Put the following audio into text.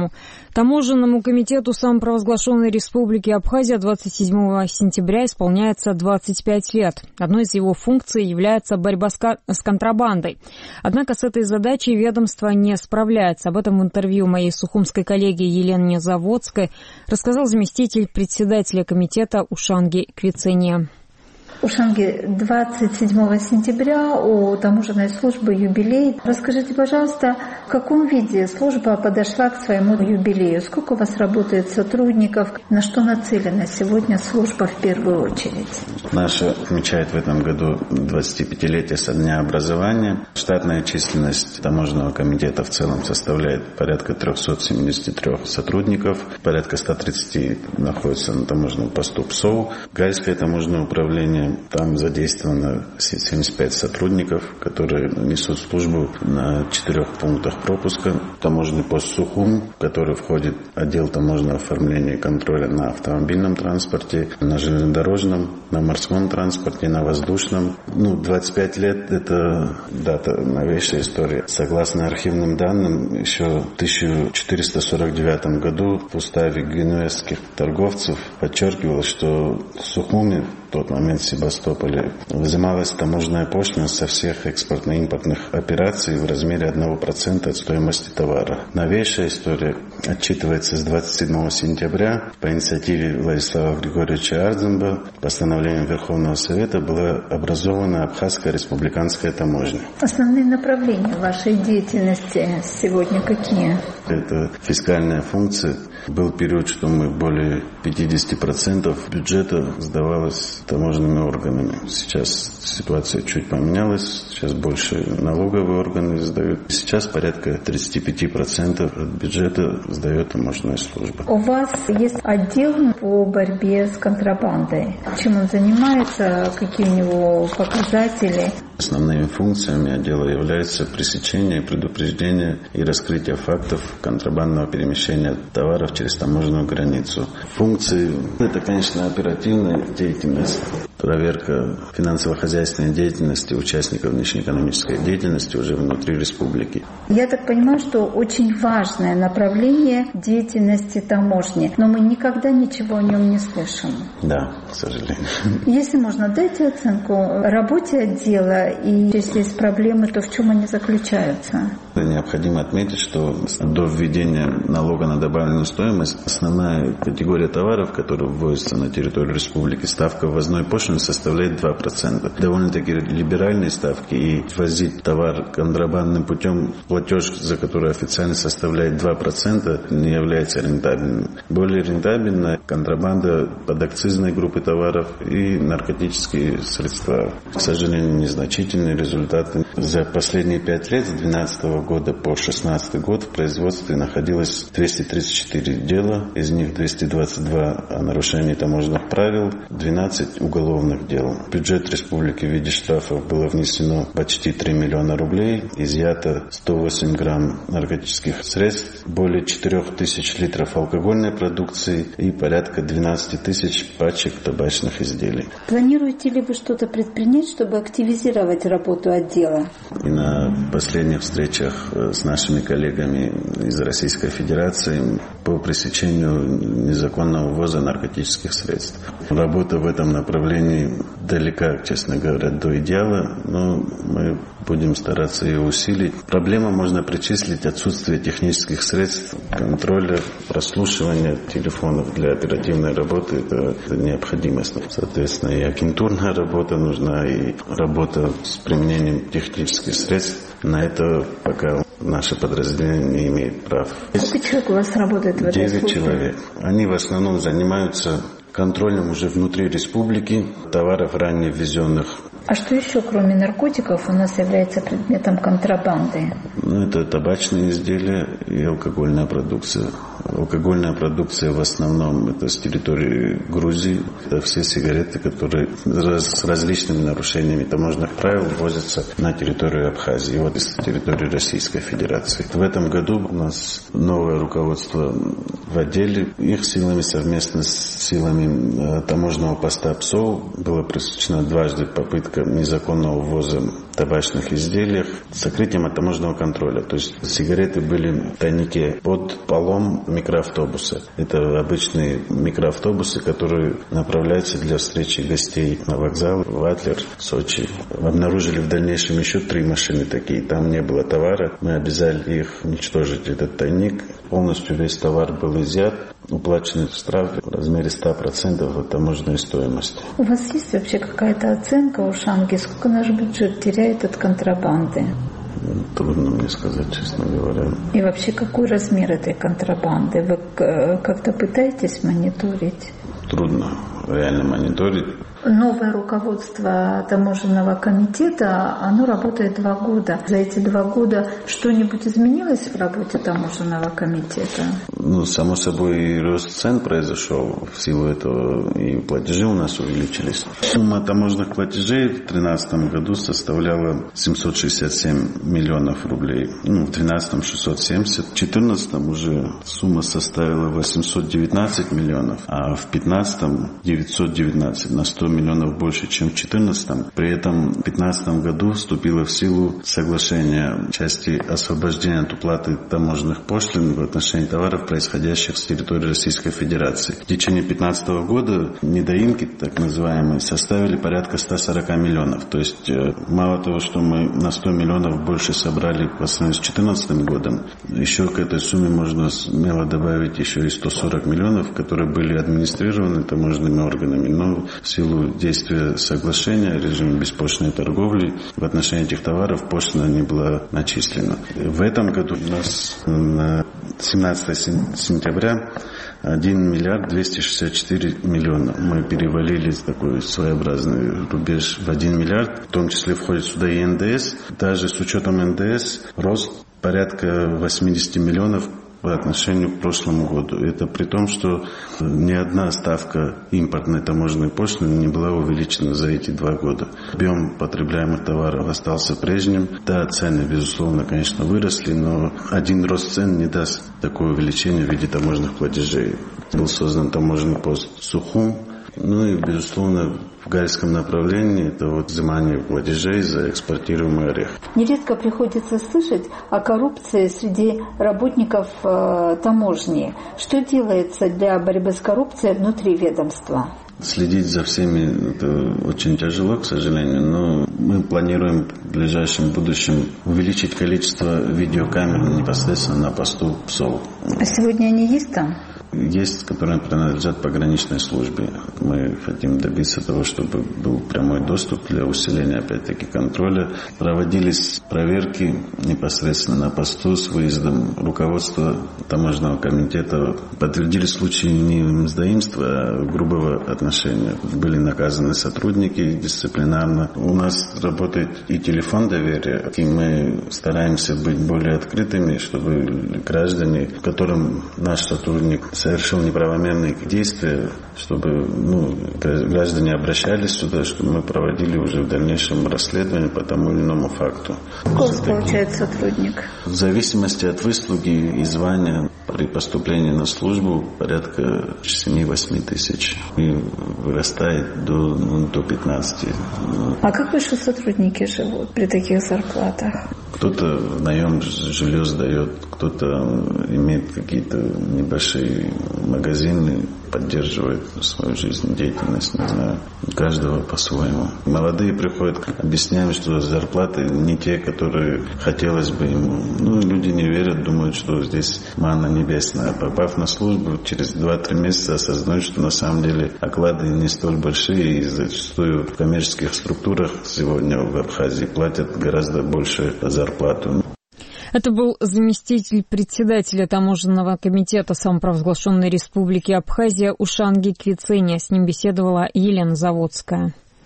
Верховному таможенному комитету самопровозглашенной Республики Абхазия 27 сентября исполняется 25 лет. Одной из его функций является борьба с контрабандой. Однако с этой задачей ведомство не справляется. Об этом в интервью моей сухумской коллеге Елене Заводской рассказал заместитель председателя комитета Ушанги Квицения. Ушанги, 27 сентября у таможенной службы юбилей. Расскажите, пожалуйста, в каком виде служба подошла к своему юбилею? Сколько у вас работает сотрудников? На что нацелена сегодня служба в первую очередь? Наша отмечает в этом году 25-летие со дня образования. Штатная численность таможенного комитета в целом составляет порядка 373 сотрудников. Порядка 130 находятся на таможенном посту ПСОУ. Гальское таможенное управление. Там задействовано 75 сотрудников, которые несут службу на 4 пунктах пропуска. Таможенный пост Сухум, в который входит отдел таможенного оформления и контроля на автомобильном транспорте, на железнодорожном, на морском транспорте, на воздушном. 25 лет – это дата, новейшая история. Согласно архивным данным, еще в 1449 году в уставе генуэзских торговцев подчеркивалось, что в Сухуме, в тот момент в Севастополе, взималась таможенная пошлина со всех экспортно-импортных операций в размере 1% от стоимости товара. Новейшая история отчитывается с 27 сентября. По инициативе Владислава Григорьевича Ардземба постановлением Верховного Совета была образована Абхазская республиканская таможня. Основные направления вашей деятельности сегодня какие? Это фискальная функция. Был период, что мы более 50% бюджета сдавалось таможенными органами. Сейчас ситуация чуть поменялась. Сейчас больше налоговые органы сдают. Сейчас порядка 35% от бюджета сдает таможенная служба. У вас есть отдел по борьбе с контрабандой. Чем он занимается? Какие у него показатели? Основными функциями отдела являются пресечение, предупреждение и раскрытие фактов контрабандного перемещения товаров через таможенную границу. Функции – это, конечно, оперативная деятельность, проверка финансово-хозяйственной деятельности участников внешнеэкономической деятельности уже внутри республики. Я так понимаю, что очень важное направление деятельности таможни, но мы никогда ничего о нем не слышим. Да, к сожалению. Если можно, дайте оценку работе отдела, и если есть проблемы, то в чем они заключаются? Необходимо отметить, что до введения налога на добавленную стоимость основная категория товаров, которые ввозятся на территорию республики, ставка ввозной пошлины составляет 2%. Довольно-таки либеральные ставки, и возить товар контрабандным путем, платеж за который официально составляет 2%, не является рентабельным. Более рентабельна контрабанда подакцизной группы товаров и наркотические средства. К сожалению, незначительные результаты. За последние 5 лет, с 2012 года по 2016 год, в производстве находилось 234 дела, из них 222 о нарушении таможенных правил, 12 уголовных дел. В бюджет республики в виде штрафов было внесено почти 3 миллиона рублей, изъято 108 грамм наркотических средств, более 4000 литров алкогольной продукции и порядка 12 тысяч пачек табачных изделий. Планируете ли вы что-то предпринять, чтобы активизировать работу отдела? И на последних встречах с нашими коллегами из Российской Федерации по пресечению незаконного ввоза наркотических средств. Работа в этом направлении далека, честно говоря, до идеала, но мы будем стараться ее усилить. Проблему можно причислить отсутствие технических средств, контроля, прослушивания телефонов для оперативной работы. Это необходимость. Соответственно, и агентурная работа нужна, и работа с применением технических средств. На это пока наше подразделение не имеет прав. Сколько человек у вас работает в этой службе? 9 человек. Они в основном занимаются контролем уже внутри республики товаров, ранее ввезенных. А что еще, кроме наркотиков, у нас является предметом контрабанды? Это табачные изделия и алкогольная продукция. Алкогольная продукция в основном это с территории Грузии. Это все сигареты, которые с различными нарушениями таможенных правил ввозятся на территорию Абхазии, вот из территории Российской Федерации. В этом году у нас новое руководство в отделе. Их силами совместно с силами таможенного поста ПСОУ была пресечена дважды попытка незаконного ввоза табачных изделиях с сокрытием от таможенного контроля. То есть сигареты были в тайнике под полом микроавтобуса. Это обычные микроавтобусы, которые направляются для встречи гостей на вокзал в Адлер, Сочи. Обнаружили в дальнейшем еще 3 машины такие. Там не было товара. Мы обязали их уничтожить, этот тайник. Полностью весь товар был изъят. Уплаченный штраф в размере 100% от таможенной стоимости. У вас есть вообще какая-то оценка у Ушанги? Сколько наш бюджет теряет от контрабанды? Трудно мне сказать, честно говоря. И вообще, какой размер этой контрабанды? Вы как-то пытаетесь мониторить? Трудно реально мониторить. Новое руководство таможенного комитета, оно работает 2 года. За эти 2 года что-нибудь изменилось в работе таможенного комитета? Само собой, и рост цен произошел. В силу этого и платежи у нас увеличились. Сумма таможенных платежей в 2013 году составляла 767 миллионов рублей. В 2012 670. В 2014 уже сумма составила 819 миллионов, а в 2015 919, на 100 миллионов больше, чем в 2014. При этом в 2015 году вступило в силу соглашение в части освобождения от уплаты таможенных пошлин в отношении товаров, происходящих с территории Российской Федерации. В течение 2015 года недоимки, так называемые, составили порядка 140 миллионов. То есть мало того, что мы на 100 миллионов больше собрали по сравнению с 2014 годом, еще к этой сумме можно смело добавить еще и 140 миллионов, которые были администрированы таможенными органами, но в силу действия соглашения о режиме беспошлинной торговли в отношении этих товаров пошлина не была начислена. В этом году у нас на 17 сентября 1 миллиард 264 миллиона. Мы перевалили такой своеобразный рубеж в 1 миллиард, в том числе входит сюда и НДС. Даже с учетом НДС рост порядка 80 миллионов по отношению к прошлому году. Это при том, что ни одна ставка импортной таможенной пошлины не была увеличена за эти 2 года. Объем потребляемых товаров остался прежним. Да, цены, безусловно, конечно, выросли, но один рост цен не даст такое увеличение в виде таможенных платежей. Был создан таможенный пост Сухум. И, безусловно, в гальском направлении это взимание платежей за экспортируемый орех. Нередко приходится слышать о коррупции среди работников таможни. Что делается для борьбы с коррупцией внутри ведомства? Следить за всеми это очень тяжело, к сожалению, но мы планируем в ближайшем будущем увеличить количество видеокамер непосредственно на посту ПСОЛ. А сегодня они есть там? Есть, которые принадлежат пограничной службе. Мы хотим добиться того, чтобы был прямой доступ для усиления, опять-таки, контроля. Проводились проверки непосредственно на посту с выездом руководства таможенного комитета. Подтвердили случаи не мздоимства, а грубого отношения. Были наказаны сотрудники дисциплинарно. У нас работает и телефон доверия, и мы стараемся быть более открытыми, чтобы граждане, которым наш сотрудник совершил неправомерные действия, чтобы граждане обращались сюда, чтобы мы проводили уже в дальнейшем расследование по тому или иному факту. Сколько получает сотрудник? В зависимости от выслуги и звания при поступлении на службу порядка 7-8 тысяч и вырастает до 15. А как ваши сотрудники живут при таких зарплатах? Кто-то в наем жилье сдает, кто-то имеет какие-то небольшие магазины, поддерживает свою жизнедеятельность, не знаю, у каждого по-своему. Молодые приходят, объясняем, что зарплаты не те, которые хотелось бы ему. Люди не верят, думают, что здесь манна небесная. Попав на службу, через 2-3 месяца осознают, что на самом деле оклады не столь большие, и зачастую в коммерческих структурах сегодня в Абхазии платят гораздо больше зарплату. Это был заместитель председателя таможенного комитета самопровозглашенной республики Абхазия Ушанги Квицения. С ним беседовала Елена Заводская.